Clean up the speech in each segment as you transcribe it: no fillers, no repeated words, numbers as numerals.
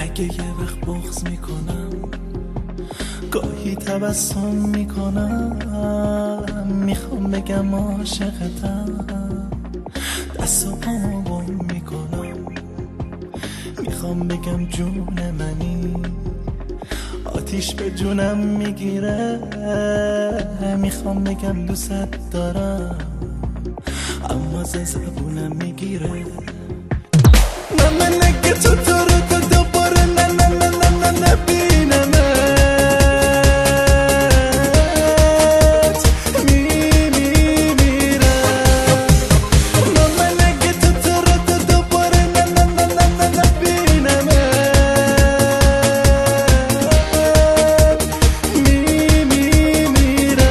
اگه یه وقت بغض میکنم، گاهی تبسم میکنم، میخوام بگم عاشقتم، دست و پامو گم میکنم، میخوام بگم جون منی، آتیش به جونم میگیره، میخوام بگم دوست دارم، اما زبونم میگیره. من نگه تو رو تا دوباره نه نه نه نه نه نبینمت میمیرم. من نگه تو رو تا دوباره نه نه نه نه نه نبینمت میمیرم.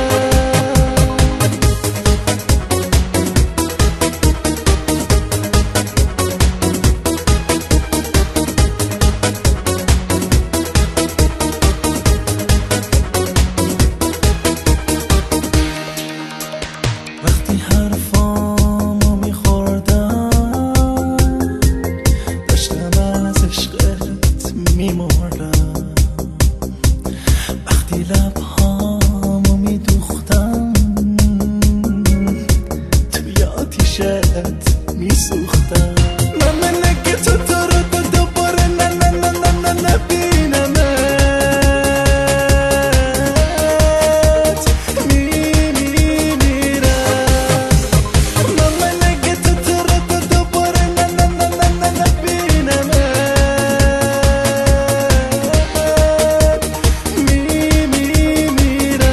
وقتی حرفامو میخوردم داشتم از عشقت میمردم، وقتی لبهامو میدوختم توی آتیشت میسوختم. من نگه تو رو تا دوباره نه نه نه نه نه نبینمت میمیرم. من نگه تو رو تا دوباره نه نه نه نه نه نبینمت میمیرم.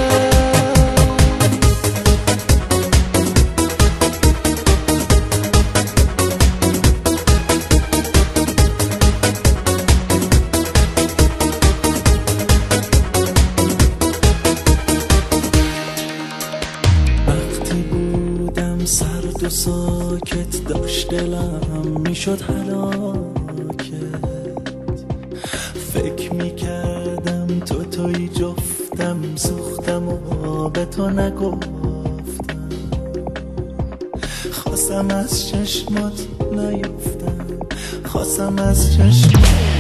وقتی بودم سرد و ساکت داشت دلم میشد هلاکت، فکر میکردم توی جفتم، سوختم و به تو نگفتم، خواستم از چشمات نیفتم، خواستم از چشمات